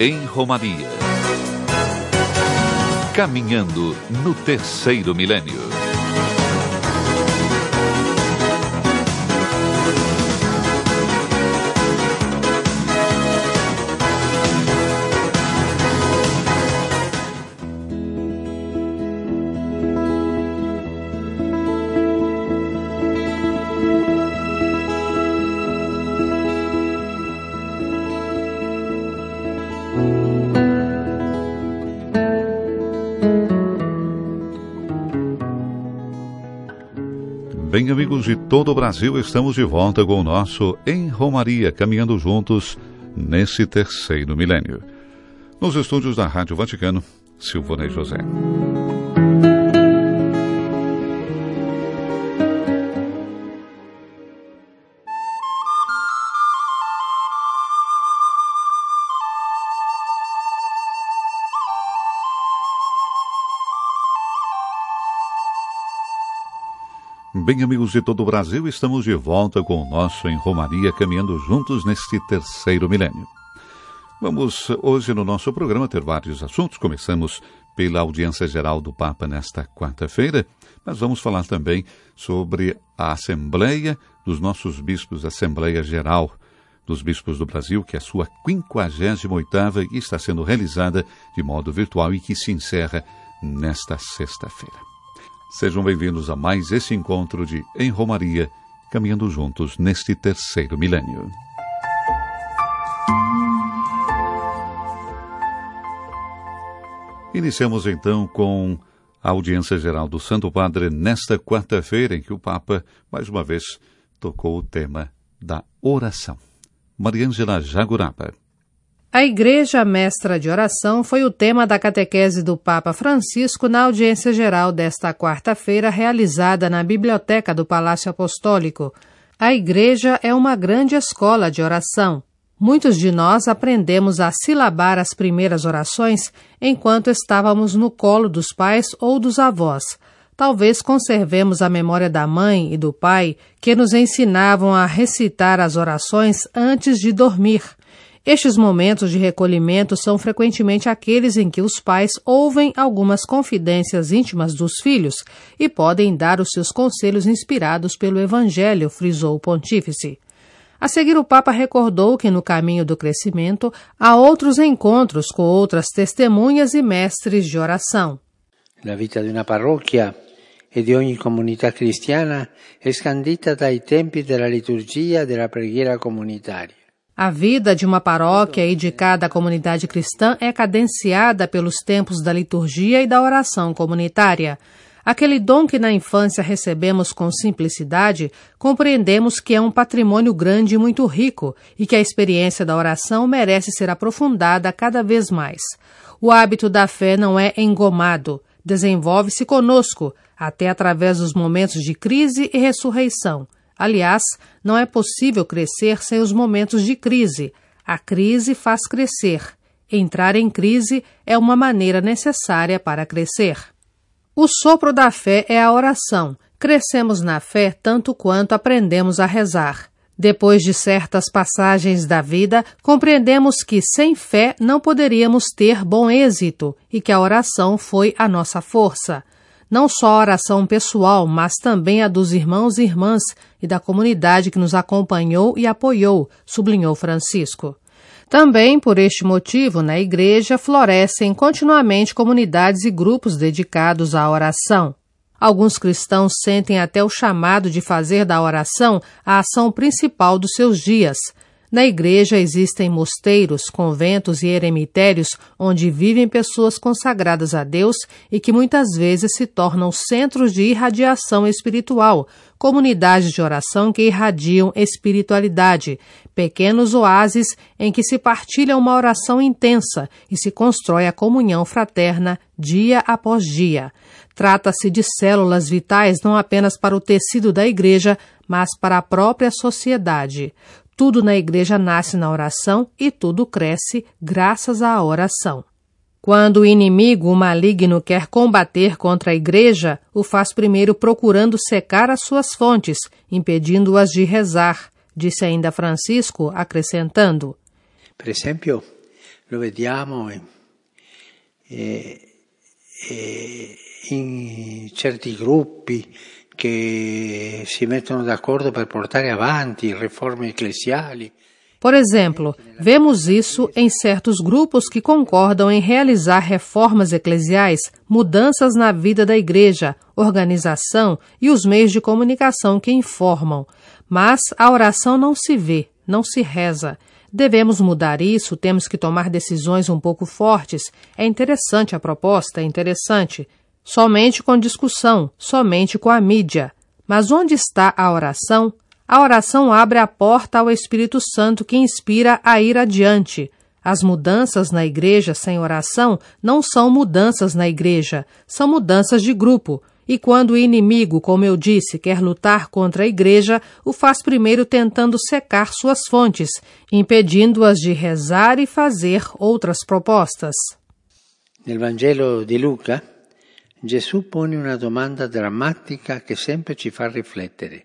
em Romaria. Caminhando no terceiro milênio. Bem, amigos de todo o Brasil, estamos de volta com o nosso Em Romaria, caminhando juntos nesse terceiro milênio. Nos estúdios da Rádio Vaticano, Silvonei José. Bem, amigos de todo o Brasil, estamos de volta com o nosso Em Romaria, caminhando juntos neste terceiro milênio. Vamos hoje no nosso programa ter vários assuntos. Começamos pela audiência geral do Papa nesta quarta-feira, mas vamos falar também sobre a Assembleia dos nossos bispos, a Assembleia Geral dos Bispos do Brasil, que é a sua 58ª e está sendo realizada de modo virtual e que se encerra nesta sexta-feira. Sejam bem-vindos a mais esse encontro de Em Romaria, caminhando juntos neste terceiro milênio. Iniciamos então com a audiência geral do Santo Padre nesta quarta-feira, em que o Papa, mais uma vez, tocou o tema da oração. Mariângela Jaguraba. A Igreja Mestra de Oração foi o tema da catequese do Papa Francisco na audiência geral desta quarta-feira, realizada na Biblioteca do Palácio Apostólico. A Igreja é uma grande escola de oração. Muitos de nós aprendemos a silabar as primeiras orações enquanto estávamos no colo dos pais ou dos avós. Talvez conservemos a memória da mãe e do pai, que nos ensinavam a recitar as orações antes de dormir. Estes momentos de recolhimento são frequentemente aqueles em que os pais ouvem algumas confidências íntimas dos filhos e podem dar os seus conselhos inspirados pelo Evangelho, frisou o pontífice. A seguir, o Papa recordou que no caminho do crescimento há outros encontros com outras testemunhas e mestres de oração. La vita di una parrocchia e di ogni comunità cristiana è scandita dai tempi della liturgia e della preghiera comunitaria. A vida de uma paróquia e de cada comunidade cristã é cadenciada pelos tempos da liturgia e da oração comunitária. Aquele dom que na infância recebemos com simplicidade, compreendemos que é um patrimônio grande e muito rico e que a experiência da oração merece ser aprofundada cada vez mais. O hábito da fé não é engomado, desenvolve-se conosco, até através dos momentos de crise e ressurreição. Aliás, não é possível crescer sem os momentos de crise. A crise faz crescer. Entrar em crise é uma maneira necessária para crescer. O sopro da fé é a oração. Crescemos na fé tanto quanto aprendemos a rezar. Depois de certas passagens da vida, compreendemos que sem fé não poderíamos ter bom êxito e que a oração foi a nossa força. Não só a oração pessoal, mas também a dos irmãos e irmãs e da comunidade que nos acompanhou e apoiou, sublinhou Francisco. Também, por este motivo, na Igreja florescem continuamente comunidades e grupos dedicados à oração. Alguns cristãos sentem até o chamado de fazer da oração a ação principal dos seus dias. Na Igreja existem mosteiros, conventos e eremitérios onde vivem pessoas consagradas a Deus e que muitas vezes se tornam centros de irradiação espiritual, comunidades de oração que irradiam espiritualidade, pequenos oásis em que se partilha uma oração intensa e se constrói a comunhão fraterna dia após dia. Trata-se de células vitais não apenas para o tecido da Igreja, mas para a própria sociedade. Tudo na Igreja nasce na oração e tudo cresce graças à oração. Quando o inimigo, o maligno, quer combater contra a Igreja, o faz primeiro procurando secar as suas fontes, impedindo-as de rezar, disse ainda Francisco, acrescentando. Per esempio, lo vediamo in certi gruppi che si mettono d'accordo per portare avanti riforme eclesiali. Por exemplo, vemos isso em certos grupos que concordam em realizar reformas eclesiais, mudanças na vida da igreja, organização e os meios de comunicação que informam. Mas a oração não se vê, não se reza. Devemos mudar isso, temos que tomar decisões um pouco fortes. É interessante a proposta, é interessante. Somente com discussão, somente com a mídia. Mas onde está a oração? A oração abre a porta ao Espírito Santo que inspira a ir adiante. As mudanças na igreja sem oração não são mudanças na igreja, são mudanças de grupo. E quando o inimigo, como eu disse, quer lutar contra a igreja, o faz primeiro tentando secar suas fontes, impedindo-as de rezar e fazer outras propostas. No Vangelo di Luca, Gesù pone una domanda drammatica che sempre ci fa riflettere.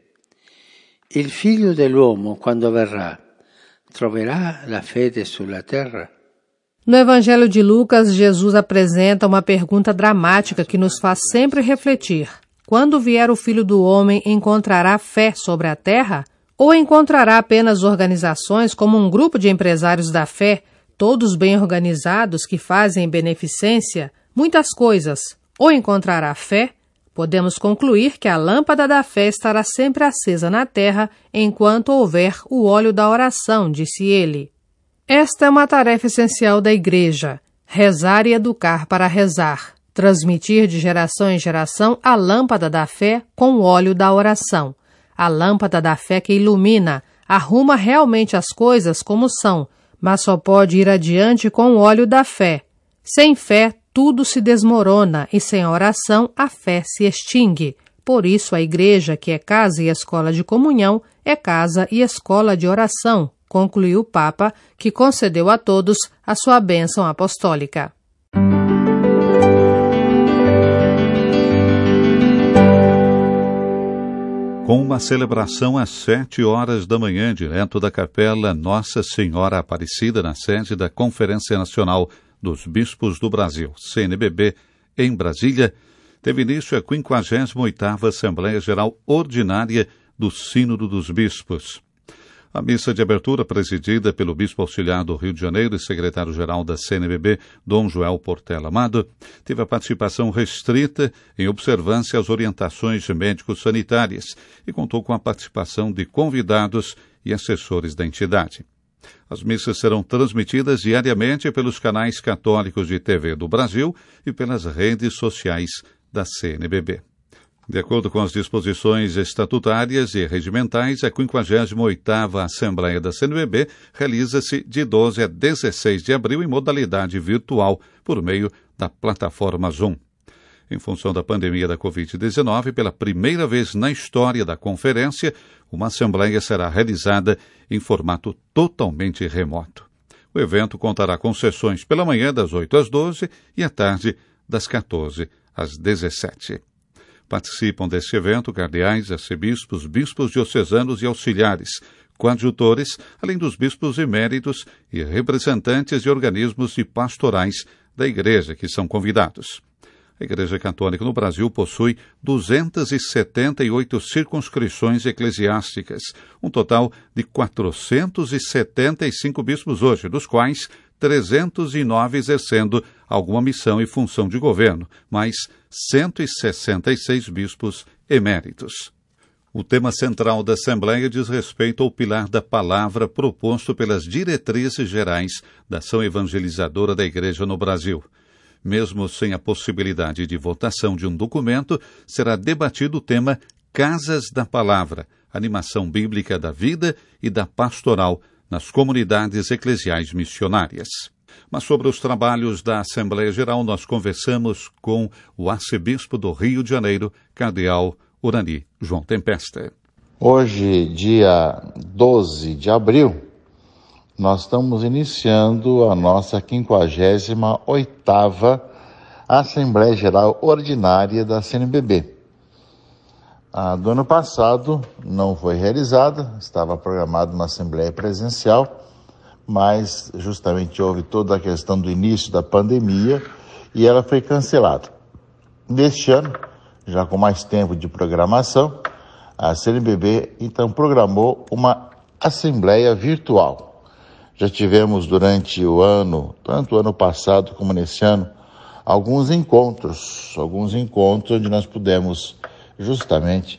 Il figlio dell'uomo, quando verrà, troverà la fede sulla terra? No Evangelho de Lucas, Jesus apresenta uma pergunta dramática que nos faz sempre refletir. Quando vier o Filho do Homem, encontrará fé sobre a terra? Ou encontrará apenas organizações como um grupo de empresários da fé, todos bem organizados que fazem beneficência? Muitas coisas. Ou encontrará fé? Podemos concluir que a lâmpada da fé estará sempre acesa na terra enquanto houver o óleo da oração, disse ele. Esta é uma tarefa essencial da igreja, rezar e educar para rezar, transmitir de geração em geração a lâmpada da fé com o óleo da oração, a lâmpada da fé que ilumina, arruma realmente as coisas como são, mas só pode ir adiante com o óleo da fé. Sem fé, tudo se desmorona e sem a oração a fé se extingue. Por isso a igreja, que é casa e escola de comunhão, é casa e escola de oração, concluiu o Papa, que concedeu a todos a sua bênção apostólica. Com uma celebração às 7 horas da manhã, direto da Capela Nossa Senhora Aparecida, na sede da Conferência Nacional dos Bispos do Brasil, CNBB, em Brasília, teve início a 58ª Assembleia Geral Ordinária do Sínodo dos Bispos. A missa de abertura, presidida pelo Bispo Auxiliar do Rio de Janeiro e secretário-geral da CNBB, Dom Joel Portela Amado, teve a participação restrita em observância às orientações médico-sanitárias e contou com a participação de convidados e assessores da entidade. As missas serão transmitidas diariamente pelos canais católicos de TV do Brasil e pelas redes sociais da CNBB. De acordo com as disposições estatutárias e regimentais, a 58ª Assembleia da CNBB realiza-se de 12 a 16 de abril em modalidade virtual, por meio da plataforma Zoom. Em função da pandemia da Covid-19, pela primeira vez na história da conferência, uma assembleia será realizada em formato totalmente remoto. O evento contará com sessões pela manhã das 8 às 12 e à tarde das 14 às 17. Participam deste evento cardeais, arcebispos, bispos diocesanos e auxiliares, coadjutores, além dos bispos eméritos e representantes de organismos e pastorais da Igreja que são convidados. A Igreja Católica no Brasil possui 278 circunscrições eclesiásticas, um total de 475 bispos hoje, dos quais 309 exercendo alguma missão e função de governo, mais 166 bispos eméritos. O tema central da Assembleia diz respeito ao pilar da palavra proposto pelas diretrizes gerais da ação evangelizadora da Igreja no Brasil. Mesmo sem a possibilidade de votação de um documento, será debatido o tema Casas da Palavra, animação bíblica da vida e da pastoral nas comunidades eclesiais missionárias. Mas sobre os trabalhos da Assembleia Geral, nós conversamos com o arcebispo do Rio de Janeiro, cardeal Urani João Tempesta. Hoje, dia 12 de abril, nós estamos iniciando a nossa 58ª Assembleia Geral Ordinária da CNBB. A do ano passado não foi realizada, estava programada uma assembleia presencial, mas justamente houve toda a questão do início da pandemia e ela foi cancelada. Neste ano, já com mais tempo de programação, a CNBB então programou uma assembleia virtual. Já tivemos durante o ano, tanto o ano passado como nesse ano, alguns encontros onde nós pudemos justamente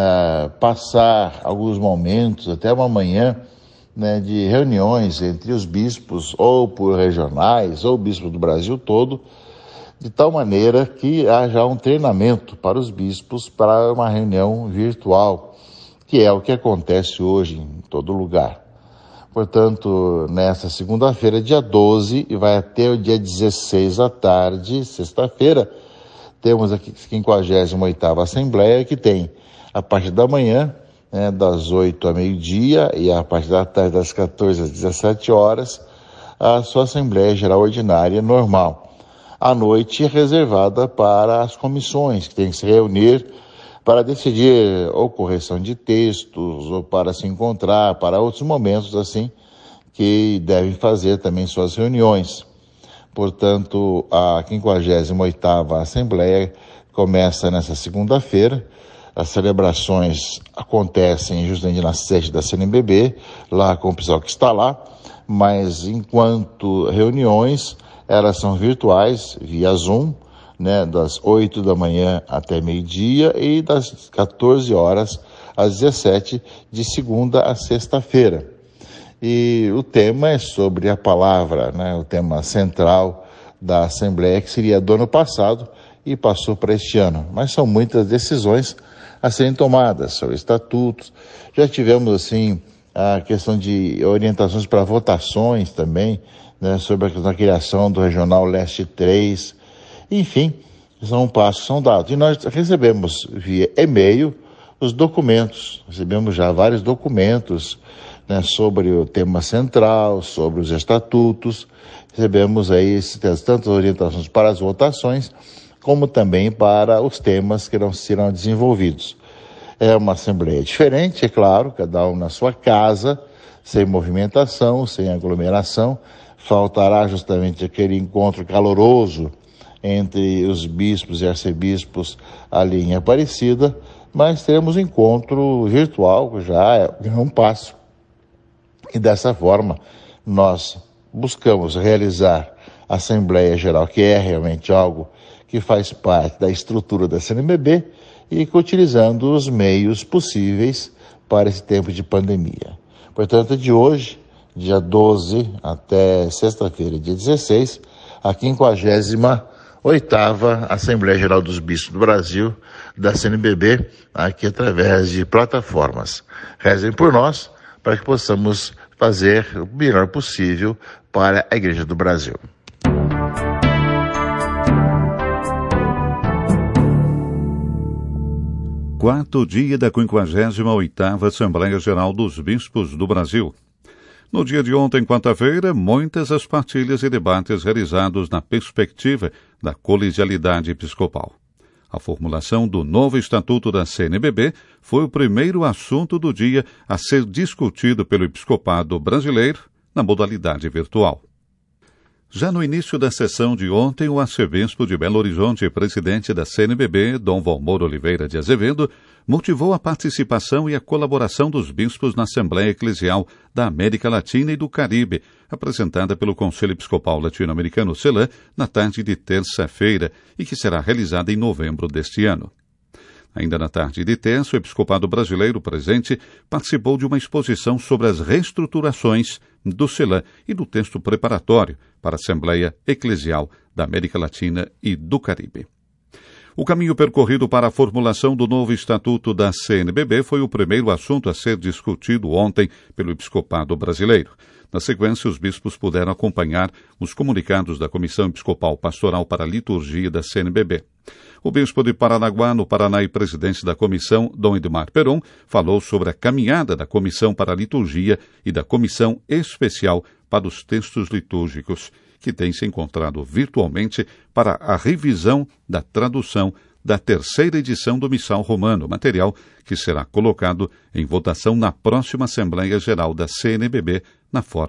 passar alguns momentos, até uma manhã, né, de reuniões entre os bispos, ou por regionais, ou bispos do Brasil todo, de tal maneira que haja um treinamento para os bispos para uma reunião virtual, que é o que acontece hoje em todo lugar. Portanto, nesta segunda-feira, dia 12, e vai até o dia 16 à tarde, sexta-feira, temos a 58ª Assembleia, que tem, a partir da manhã, das 8 ao meio-dia, e a partir da tarde, das 14 às 17 horas, a sua Assembleia Geral Ordinária normal. À noite, reservada para as comissões, que têm que se reunir para decidir ou correção de textos, ou para se encontrar, para outros momentos assim, que devem fazer também suas reuniões. Portanto, a 58ª Assembleia começa nessa segunda-feira. As celebrações acontecem justamente na sede da CNBB, lá com o pessoal que está lá, mas enquanto reuniões, elas são virtuais, via Zoom, né, das 8 da manhã até meio-dia e das 14 horas às 17, de segunda a sexta-feira. E o tema é sobre a palavra, né, o tema central da Assembleia, que seria do ano passado e passou para este ano. Mas são muitas decisões a serem tomadas sobre estatutos. Já tivemos, assim, a questão de orientações para votações também, né, sobre a criação do Regional Leste 3. Enfim, são passos que são dados. E nós recebemos via e-mail os documentos. Recebemos já vários documentos, né, sobre o tema central, sobre os estatutos. Recebemos aí tantas orientações para as votações, como também para os temas que serão desenvolvidos. É uma assembleia diferente, é claro, cada um na sua casa, sem movimentação, sem aglomeração. Faltará justamente aquele encontro caloroso entre os bispos e arcebispos ali em Aparecida, mas teremos um encontro virtual, que já é um passo. E dessa forma, nós buscamos realizar a Assembleia Geral, que é realmente algo que faz parte da estrutura da CNBB, e utilizando os meios possíveis para esse tempo de pandemia. Portanto, de hoje, dia 12 até sexta-feira, dia 16, a 58ª Assembleia Geral dos Bispos do Brasil, da CNBB, aqui através de plataformas. Rezem por nós, para que possamos fazer o melhor possível para a Igreja do Brasil. Quarto dia da 58ª Assembleia Geral dos Bispos do Brasil. No dia de ontem, quarta-feira, muitas as partilhas e debates realizados na perspectiva da colegialidade episcopal. A formulação do novo Estatuto da CNBB foi o primeiro assunto do dia a ser discutido pelo episcopado brasileiro na modalidade virtual. Já no início da sessão de ontem, o arcebispo de Belo Horizonte e presidente da CNBB, Dom Valmor Oliveira de Azevedo, motivou a participação e a colaboração dos bispos na Assembleia Eclesial da América Latina e do Caribe, apresentada pelo Conselho Episcopal Latino-Americano CELAM na tarde de terça-feira e que será realizada em novembro deste ano. Ainda na tarde de terça, o episcopado brasileiro presente participou de uma exposição sobre as reestruturações do CELAM e do texto preparatório para a Assembleia Eclesial da América Latina e do Caribe. O caminho percorrido para a formulação do novo Estatuto da CNBB foi o primeiro assunto a ser discutido ontem pelo episcopado brasileiro. Na sequência, os bispos puderam acompanhar os comunicados da Comissão Episcopal Pastoral para a Liturgia da CNBB. O bispo de Paranaguá, no Paraná, e presidente da comissão, Dom Edmar Peron, falou sobre a caminhada da Comissão para a Liturgia e da Comissão Especial para os Textos Litúrgicos, que tem se encontrado virtualmente para a revisão da tradução da terceira edição do Missal Romano, material que será colocado em votação na próxima Assembleia Geral da CNBB na forma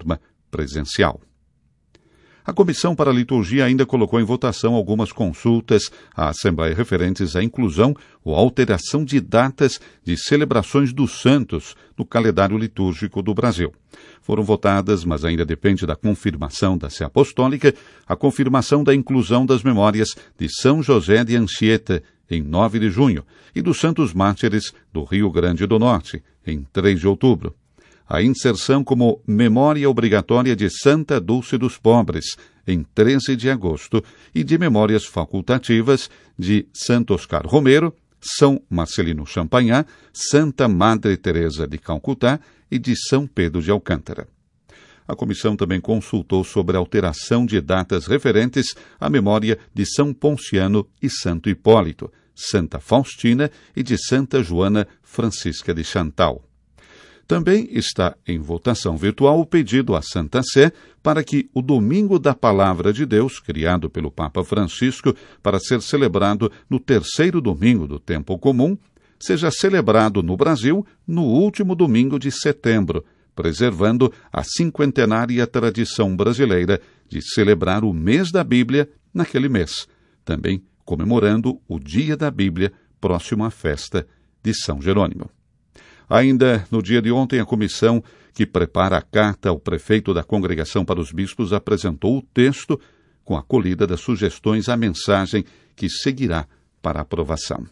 presencial. A Comissão para a Liturgia ainda colocou em votação algumas consultas à Assembleia referentes à inclusão ou alteração de datas de celebrações dos santos no calendário litúrgico do Brasil. Foram votadas, mas ainda depende da confirmação da Sé Apostólica, a confirmação da inclusão das memórias de São José de Anchieta, em 9 de junho, e dos Santos Mártires do Rio Grande do Norte, em 3 de outubro. A inserção como memória obrigatória de Santa Dulce dos Pobres, em 13 de agosto, e de memórias facultativas de Santo Oscar Romero, São Marcelino Champagnat, Santa Madre Teresa de Calcutá e de São Pedro de Alcântara. A comissão também consultou sobre a alteração de datas referentes à memória de São Ponciano e Santo Hipólito, Santa Faustina e de Santa Joana Francisca de Chantal. Também está em votação virtual o pedido à Santa Sé para que o Domingo da Palavra de Deus, criado pelo Papa Francisco para ser celebrado no terceiro domingo do tempo comum, seja celebrado no Brasil no último domingo de setembro, preservando a cinquentenária tradição brasileira de celebrar o mês da Bíblia naquele mês, também comemorando o Dia da Bíblia, próximo à festa de São Jerônimo. Ainda no dia de ontem, a comissão que prepara a carta ao prefeito da Congregação para os Bispos apresentou o texto com a acolhida das sugestões à mensagem que seguirá para aprovação.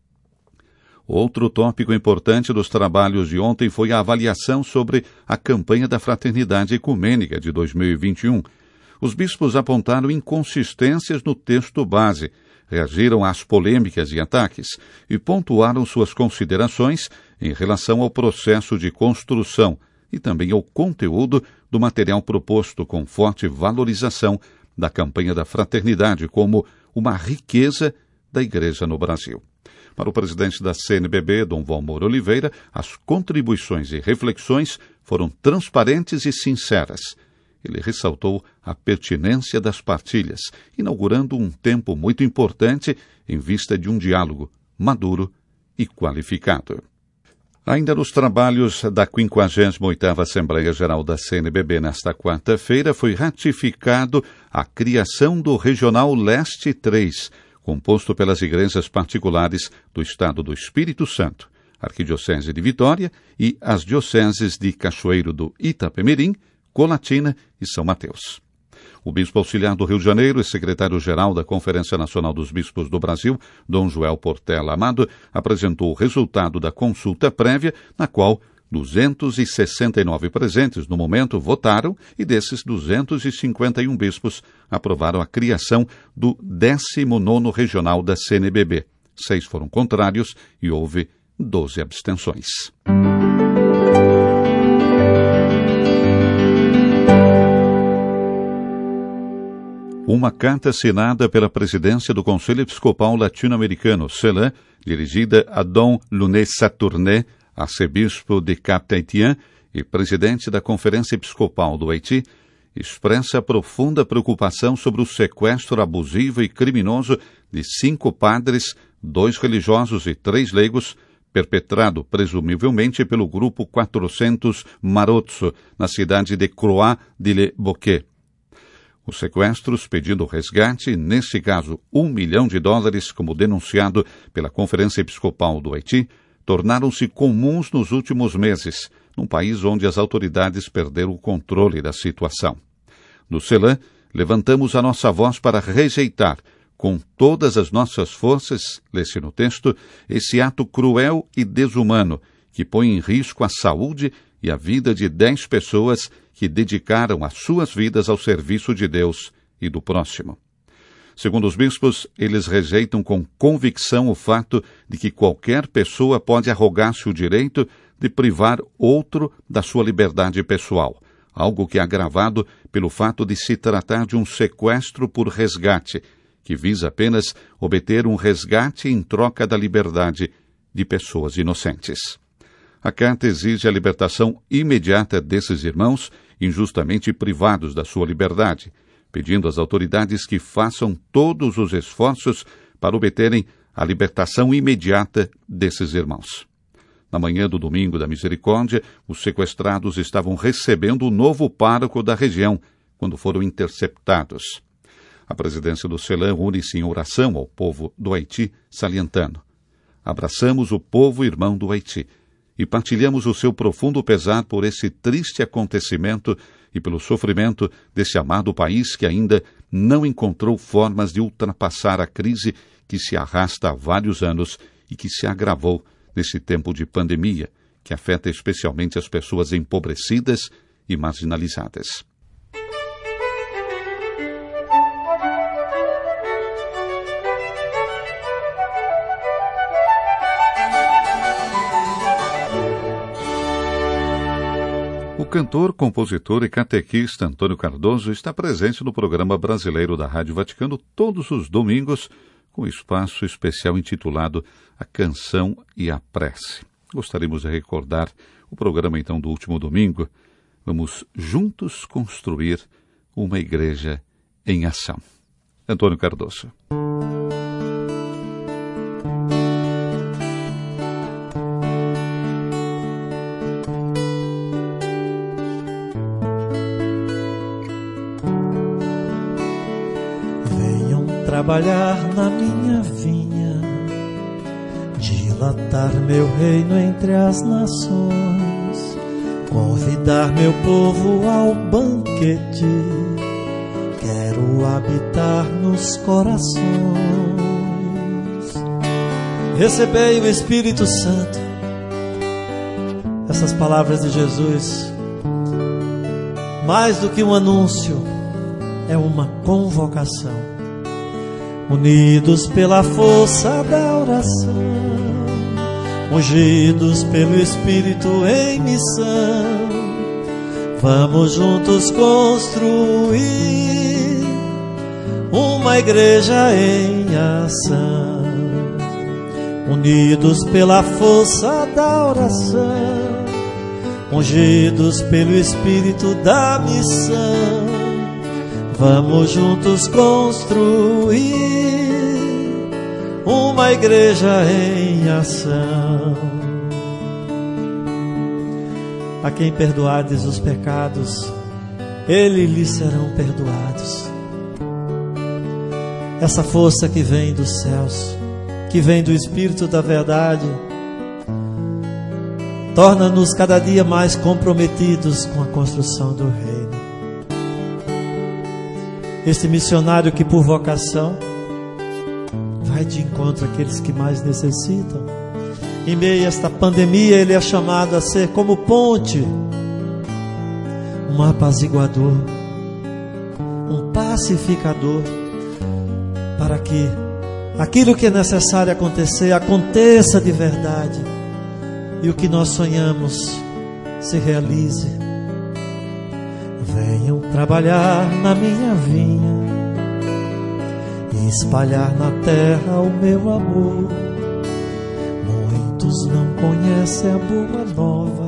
Outro tópico importante dos trabalhos de ontem foi a avaliação sobre a campanha da Fraternidade Ecumênica de 2021. Os bispos apontaram inconsistências no texto base, reagiram às polêmicas e ataques e pontuaram suas considerações em relação ao processo de construção e também ao conteúdo do material proposto, com forte valorização da campanha da fraternidade como uma riqueza da Igreja no Brasil. Para o presidente da CNBB, Dom Valmor Oliveira, as contribuições e reflexões foram transparentes e sinceras. Ele ressaltou a pertinência das partilhas, inaugurando um tempo muito importante em vista de um diálogo maduro e qualificado. Ainda nos trabalhos da 58ª Assembleia Geral da CNBB nesta quarta-feira, foi ratificado a criação do Regional Leste 3, composto pelas igrejas particulares do Estado do Espírito Santo, Arquidiocese de Vitória e as dioceses de Cachoeiro do Itapemirim, Colatina e São Mateus. O bispo auxiliar do Rio de Janeiro e secretário-geral da Conferência Nacional dos Bispos do Brasil, Dom Joel Portela Amado, apresentou o resultado da consulta prévia, na qual 269 presentes no momento votaram e desses 251 bispos aprovaram a criação do 19º Regional da CNBB. 6 foram contrários e houve 12 abstenções. Uma carta assinada pela presidência do Conselho Episcopal Latino-Americano, CELAM, dirigida a Dom Luné Saturné, arcebispo de Cap-Haïtien e presidente da Conferência Episcopal do Haiti, expressa profunda preocupação sobre o sequestro abusivo e criminoso de 5 padres, 2 religiosos e 3 leigos, perpetrado presumivelmente pelo grupo 400 Marotso, na cidade de Croix-de-le-Bouquet. Os sequestros pedindo resgate, nesse caso $1 milhão, como denunciado pela Conferência Episcopal do Haiti, tornaram-se comuns nos últimos meses, num país onde as autoridades perderam o controle da situação. No CELAM, levantamos a nossa voz para rejeitar, com todas as nossas forças, lê-se no texto, esse ato cruel e desumano que põe em risco a saúde e a vida de 10 pessoas que dedicaram as suas vidas ao serviço de Deus e do próximo. Segundo os bispos, eles rejeitam com convicção o fato de que qualquer pessoa pode arrogar-se o direito de privar outro da sua liberdade pessoal, algo que é agravado pelo fato de se tratar de um sequestro por resgate, que visa apenas obter um resgate em troca da liberdade de pessoas inocentes. A carta exige a libertação imediata desses irmãos injustamente privados da sua liberdade, pedindo às autoridades que façam todos os esforços para obterem a libertação imediata desses irmãos. Na manhã do domingo da Misericórdia, os sequestrados estavam recebendo o novo pároco da região, quando foram interceptados. A presidência do CELAM une-se em oração ao povo do Haiti, salientando: abraçamos o povo irmão do Haiti e partilhamos o seu profundo pesar por esse triste acontecimento e pelo sofrimento desse amado país que ainda não encontrou formas de ultrapassar a crise que se arrasta há vários anos e que se agravou nesse tempo de pandemia, que afeta especialmente as pessoas empobrecidas e marginalizadas. O cantor, compositor e catequista Antônio Cardoso está presente no programa brasileiro da Rádio Vaticano todos os domingos, com espaço especial intitulado A Canção e a Prece. Gostaríamos de recordar o programa, então, do último domingo. Vamos juntos construir uma igreja em ação. Antônio Cardoso. Trabalhar na minha vinha, dilatar meu reino entre as nações, convidar meu povo ao banquete, quero habitar nos corações. Recebei o Espírito Santo. Essas palavras de Jesus, mais do que um anúncio, é uma convocação. Unidos pela força da oração, ungidos pelo Espírito em missão, vamos juntos construir uma igreja em ação. Unidos pela força da oração, ungidos pelo Espírito da missão, vamos juntos construir uma igreja em ação. A quem perdoardes os pecados, eles lhes serão perdoados. Essa força que vem dos céus, que vem do Espírito da verdade, torna-nos cada dia mais comprometidos com a construção do reino. Este missionário que por vocação vai de encontro àqueles que mais necessitam. Em meio a esta pandemia, ele é chamado a ser como ponte, um apaziguador, um pacificador, para que aquilo que é necessário acontecer, aconteça de verdade, e o que nós sonhamos se realize. Venham trabalhar na minha vinha e espalhar na terra o meu amor. Muitos não conhecem a boa nova,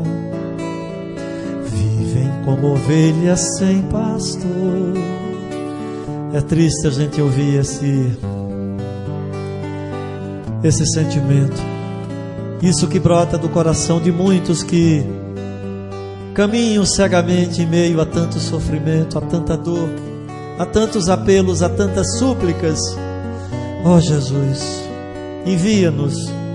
vivem como ovelhas sem pastor. É triste a gente ouvir esse sentimento, isso que brota do coração de muitos que caminham cegamente em meio a tanto sofrimento, a tanta dor, a tantos apelos, a tantas súplicas. Ó Jesus, envia-nos.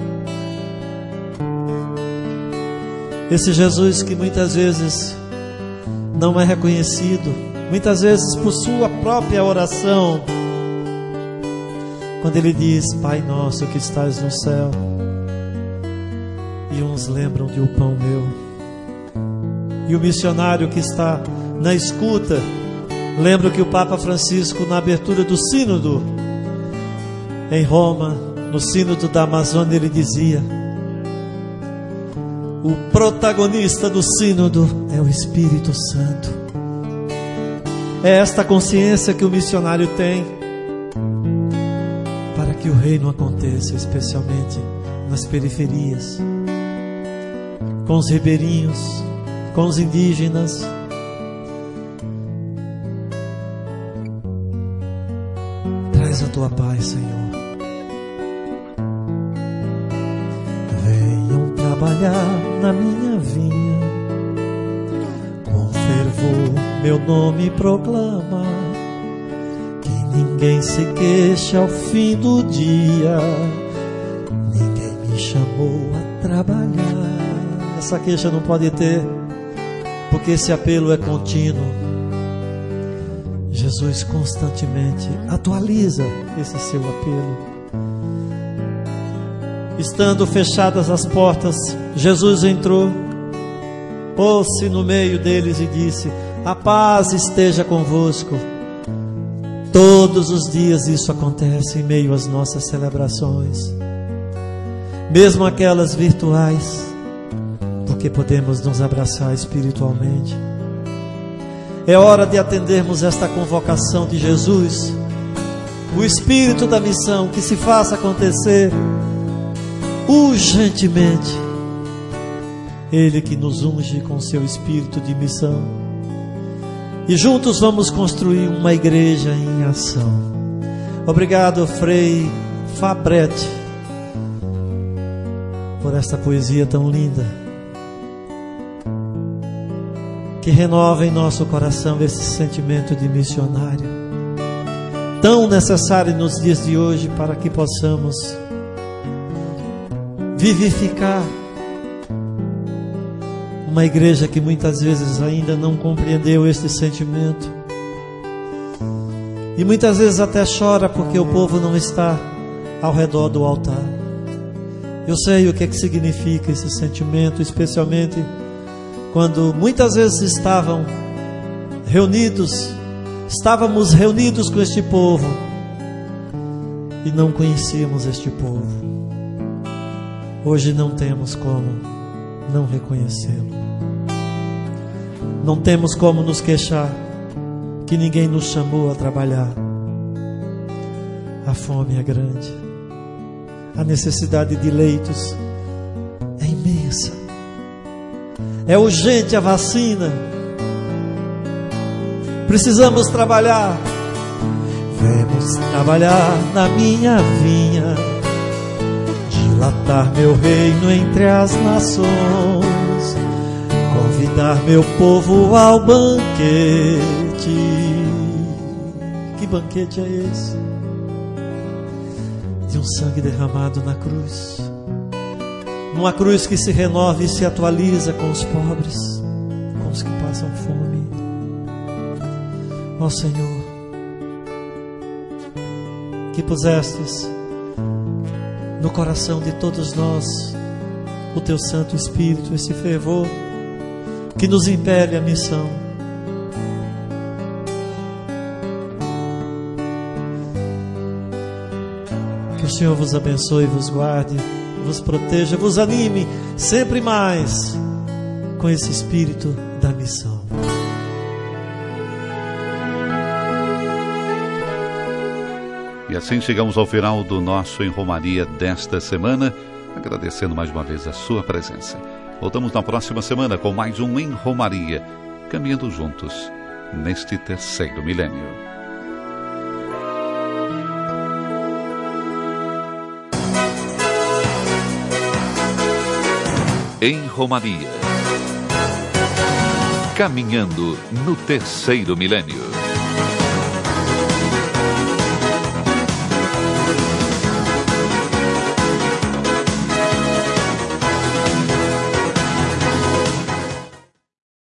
Esse Jesus que muitas vezes não é reconhecido, muitas vezes por sua própria oração, quando ele diz: Pai nosso que estás no céu, e uns lembram de o pão meu. E o missionário que está na escuta, lembro que o Papa Francisco, na abertura do sínodo em Roma, no sínodo da Amazônia, ele dizia: o protagonista do sínodo é o Espírito Santo. É esta consciência que o missionário tem para que o reino aconteça, especialmente nas periferias, com os ribeirinhos, com os indígenas. Traz a tua paz, Senhor. Venham trabalhar trabalhar na minha vinha. Com fervor meu nome proclama, que ninguém se queixa ao fim do dia. Ninguém me chamou a trabalhar. Essa queixa não pode ter, porque esse apelo é contínuo. Jesus constantemente atualiza esse seu apelo. Estando fechadas as portas, Jesus entrou, pôs-se no meio deles e disse: a paz esteja convosco. Todos os dias isso acontece em meio às nossas celebrações, mesmo aquelas virtuais, porque podemos nos abraçar espiritualmente. É hora de atendermos esta convocação de Jesus, o Espírito da missão, que se faça acontecer urgentemente. Ele que nos unge com seu Espírito de missão. E juntos vamos construir uma igreja em ação. Obrigado, Frei Fabretti, por esta poesia tão linda, que renova em nosso coração esse sentimento de missionário, tão necessário nos dias de hoje, para que possamos vivificar uma igreja que muitas vezes ainda não compreendeu este sentimento, e muitas vezes até chora porque o povo não está ao redor do altar. Eu sei o que é que significa esse sentimento, especialmente quando muitas vezes estávamos reunidos com este povo e não conhecíamos este povo. Hoje não temos como não reconhecê-lo. Não temos como nos queixar que ninguém nos chamou a trabalhar. A fome é grande, a necessidade de leitos é imensa. É urgente a vacina. Precisamos trabalhar. Vamos trabalhar na minha vinha, dilatar meu reino entre as nações, convidar meu povo ao banquete. Que banquete é esse? De um sangue derramado na cruz. Numa cruz que se renova e se atualiza com os pobres, com os que passam fome. Ó Senhor, que pusestes no coração de todos nós o Teu Santo Espírito, esse fervor que nos impele a missão. Que o Senhor vos abençoe, vos guarde, vos proteja, vos anime sempre mais com esse espírito da missão. E assim chegamos ao final do nosso Em Romaria desta semana, agradecendo mais uma vez a sua presença. Voltamos na próxima semana com mais um Em Romaria, caminhando juntos neste terceiro milênio. Em Romaria, caminhando no terceiro milênio.